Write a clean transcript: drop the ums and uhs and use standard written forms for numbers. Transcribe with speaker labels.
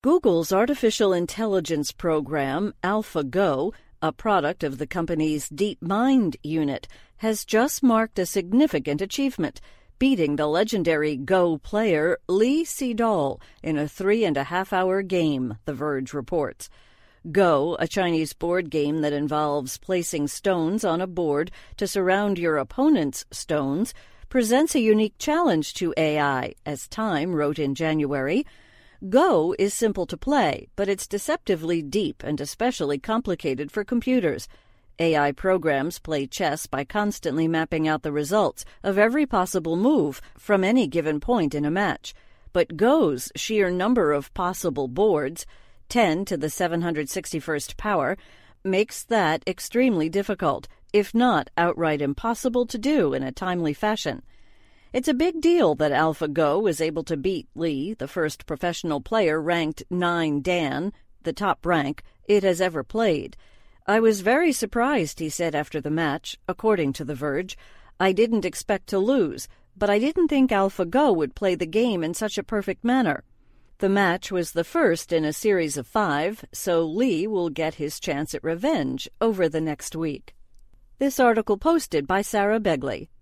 Speaker 1: Google's artificial intelligence program, AlphaGo, a product of the company's DeepMind unit, has just marked a significant achievement, beating the legendary Go player Lee Sedol in a 3.5-hour game, The Verge reports. Go, a Chinese board game that involves placing stones on a board to surround your opponent's stones, presents a unique challenge to AI, as Time wrote in January. Go is simple to play, but it's deceptively deep and especially complicated for computers. AI programs play chess by constantly mapping out the results of every possible move from any given point in a match. But Go's sheer number of possible boards, 10 to the 761st power, makes that extremely difficult, if not outright impossible to do in a timely fashion. It's a big deal that AlphaGo was able to beat Lee, the first professional player ranked 9 Dan, the top rank it has ever played. "I was very surprised," he said after the match, according to The Verge. "I didn't expect to lose, but I didn't think AlphaGo would play the game in such a perfect manner." The match was the first in a series of 5, so Lee will get his chance at revenge over the next week. This article posted by Sarah Begley.